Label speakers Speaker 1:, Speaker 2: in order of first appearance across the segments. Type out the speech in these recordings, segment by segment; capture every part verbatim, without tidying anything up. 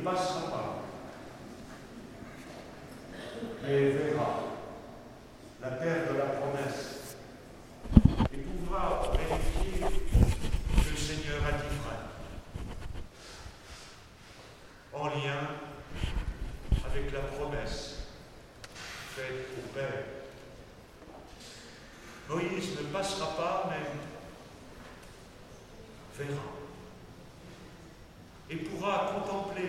Speaker 1: passera pas, mais verra la terre de la promesse et pourra vérifier que le Seigneur a dit vrai, en lien avec la promesse faite au Père. Moïse ne passera pas, mais verra et pourra contempler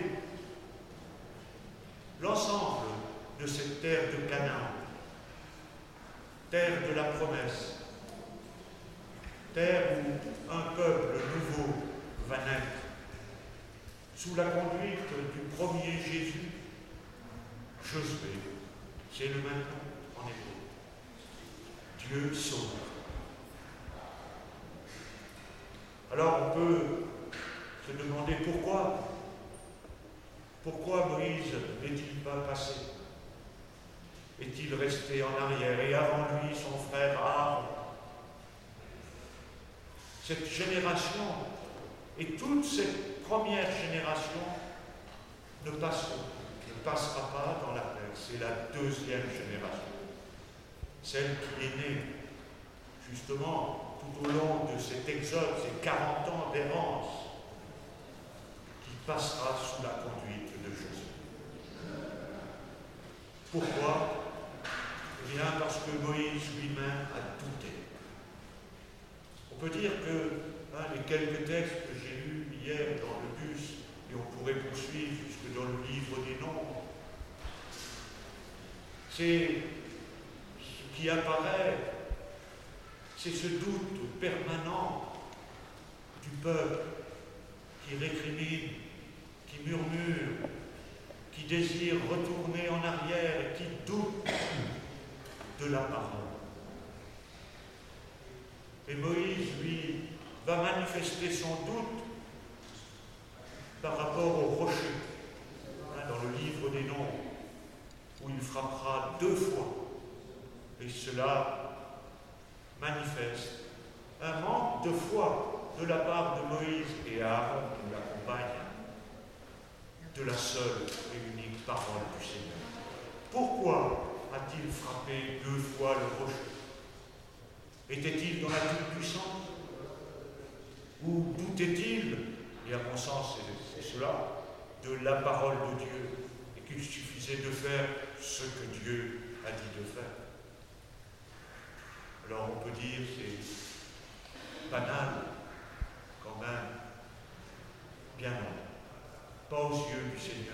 Speaker 1: l'ensemble de cette terre de Canaan, terre de la promesse, terre où un peuple nouveau va naître, sous la conduite du premier Jésus, Josué, c'est le maintenant en hébreu. Dieu sauve. Alors on peut se demander pourquoi. Pourquoi Moïse n'est-il pas passé? Est-il resté en arrière? Et avant lui, son frère Aaron. Cette génération et toute cette première génération ne passeront, ne passera pas dans la terre. C'est la deuxième génération. Celle qui est née, justement, tout au long de cet exode, ces quarante ans d'errance, qui passera sous la conduite de Josué. Pourquoi? Eh bien, parce que Moïse lui-même a douté. On peut dire que hein, les quelques textes que j'ai lus hier dans le bus, et on pourrait poursuivre jusque dans le livre des Nombres, c'est ce qui apparaît, c'est ce doute permanent du peuple qui récrimine, qui murmure, qui désire retourner en arrière et qui doute de la parole. Et Moïse, lui, va manifester son doute par rapport au rocher, hein, dans le livre des Nombres, où il frappera deux fois. Et cela manifeste un manque de foi de la part de Moïse et Aaron qui l'accompagne de la seule et unique parole du Seigneur. Pourquoi a-t-il frappé deux fois le rocher? Était-il dans la toute-puissance? Ou doutait-il, et à mon sens c'est, c'est cela, de la parole de Dieu, et qu'il suffisait de faire ce que Dieu a dit de faire? Alors on peut dire c'est banal, quand même, bien non, pas aux yeux du Seigneur.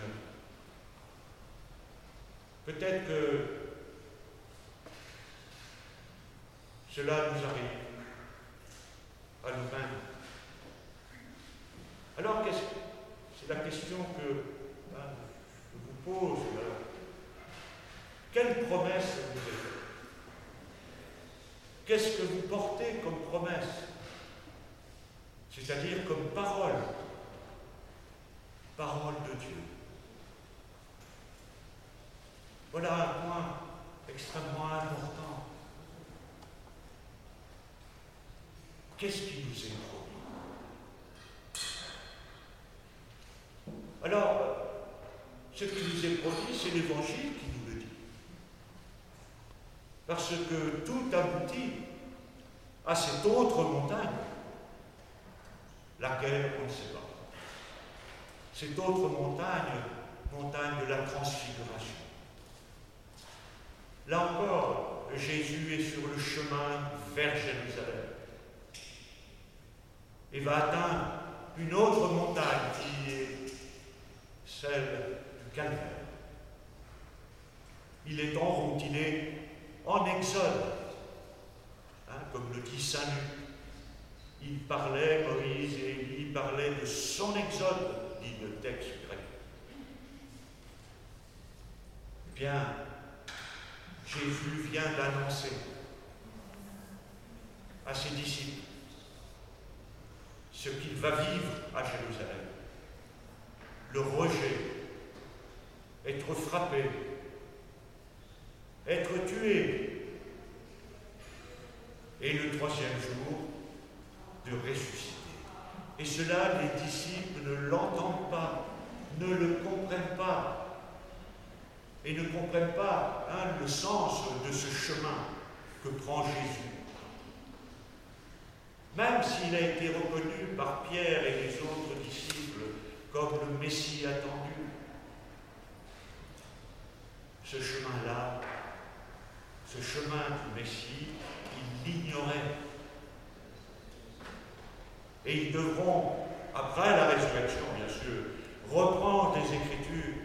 Speaker 1: Peut-être que cela nous arrive à nous-mêmes. Alors, qu'est-ce que, c'est la question que hein, je vous pose. Alors. Quelle promesse vous avez faite? Qu'est-ce que vous portez comme promesse? C'est-à-dire comme parole. Parole de Dieu. Voilà un point extrêmement important. Qu'est-ce qui nous est promis? Alors, ce qui nous est promis, c'est l'Évangile qui nous le dit. Parce que tout aboutit à cette autre montagne, laquelle on ne sait pas. Cette autre montagne, montagne de la transfiguration. Là encore, Jésus est sur le chemin vers Jérusalem et va atteindre une autre montagne qui est celle du Calvaire. Il est en route, il est en exode, hein, comme le dit saint Luc. Il parlait, Moïse et Élie parlaient de son exode, dit le texte grec. Eh bien, Jésus vient d'annoncer à ses disciples ce qu'il va vivre à Jérusalem. Le rejet, être frappé, être tué, et le troisième jour, de ressusciter. Et cela, les disciples ne l'entendent pas, ne le comprennent pas et ne comprennent pas hein, le sens de ce chemin que prend Jésus. Même s'il a été reconnu par Pierre et les autres disciples comme le Messie attendu, ce chemin-là, ce chemin du Messie, ils l'ignoraient. Et ils devront, après la résurrection bien sûr, reprendre les Écritures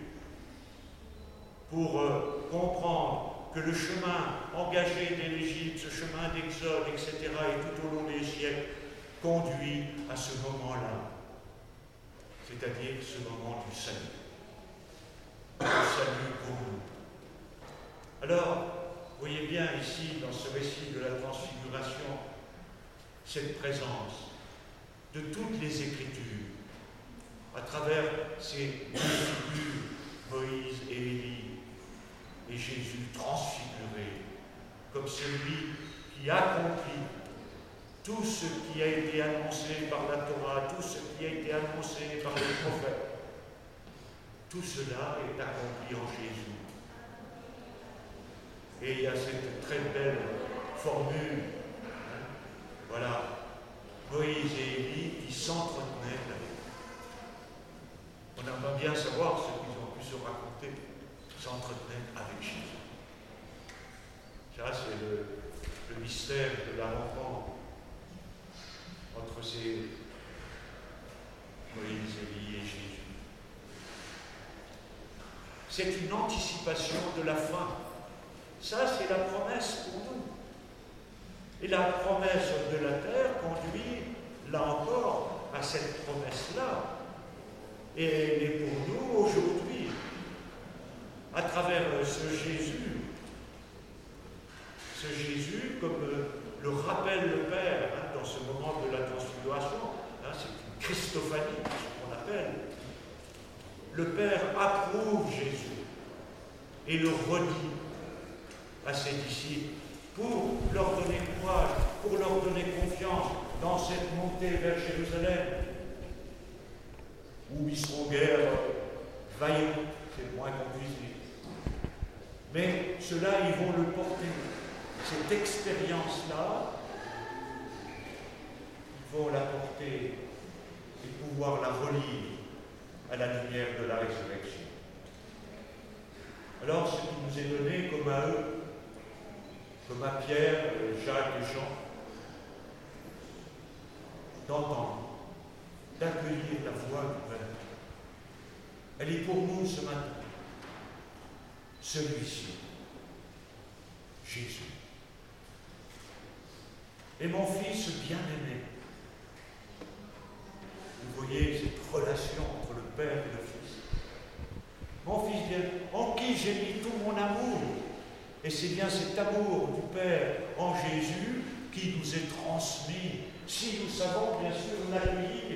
Speaker 1: pour euh, comprendre que le chemin engagé dès l'Égypte, ce chemin d'Exode, et cetera, et tout au long des siècles, conduit à ce moment-là, c'est-à-dire ce moment du salut. Du salut pour nous. Alors, vous voyez bien ici, dans ce récit de la transfiguration, cette présence de toutes les Écritures, à travers ces deux figures, Moïse et Élie, et Jésus transfiguré, comme celui qui accomplit tout ce qui a été annoncé par la Torah, tout ce qui a été annoncé par les prophètes. Tout cela est accompli en Jésus. Et il y a cette très belle formule, hein, voilà, Moïse et Élie qui s'entretenaient avec. On aimerait bien savoir ce qu'ils ont pu se raconter, s'entretenaient avec Jésus. Ça, c'est le, le mystère de la rencontre entre ces Moïse, Élie et Jésus. C'est une anticipation de la fin. Ça, c'est la promesse pour nous. Et la promesse de la terre conduit, là encore, à cette promesse-là. Et elle est pour nous aujourd'hui, à travers ce Jésus. Ce Jésus, comme le rappelle le Père hein, dans ce moment de la transfiguration, hein, c'est une Christophanie, ce qu'on appelle. Le Père approuve Jésus et le redit à ses disciples pour leur donner courage, pour leur donner confiance dans cette montée vers Jérusalem, où ils seront guère vaillants, c'est le moins qu'on puisse dire. Mais cela, ils vont le porter. Cette expérience-là, ils vont la porter et pouvoir la relire à la lumière de la résurrection. Alors, ce qui nous est donné, comme à eux, comme à Pierre, Jacques et Jean, d'entendre, d'accueillir la voix du Père. Elle est pour nous ce matin. Celui-ci, Jésus. Et mon fils bien-aimé. Vous voyez cette relation entre le Père et le Fils. Mon fils bien, en qui j'ai mis tout mon amour. Et c'est bien cet amour du Père en Jésus qui nous est transmis, si nous savons bien sûr l'accueillir.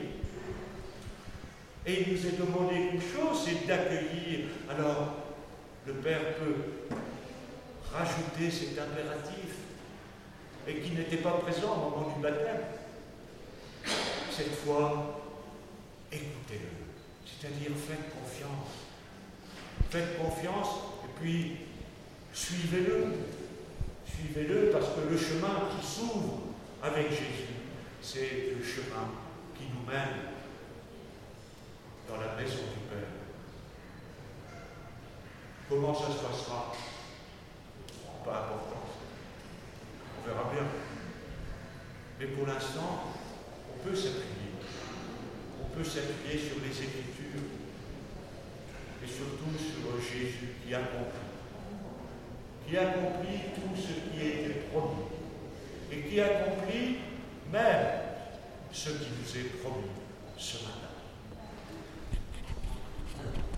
Speaker 1: Et il nous est demandé une chose, c'est d'accueillir. Alors, le Père peut rajouter cet impératif, et qui n'était pas présent au moment du baptême. Cette fois, écoutez-le, c'est-à-dire faites confiance. Faites confiance, et puis suivez-le. Suivez-le, parce que le chemin qui s'ouvre avec Jésus, c'est le chemin qui nous mène dans la maison du Père. Comment ça se passera? Pas important. On verra bien. Mais pour l'instant, on peut s'appuyer. On peut s'appuyer sur les Écritures et surtout sur Jésus qui accomplit. Qui accomplit tout ce qui a été promis. Et qui accomplit même ce qui nous est promis ce matin.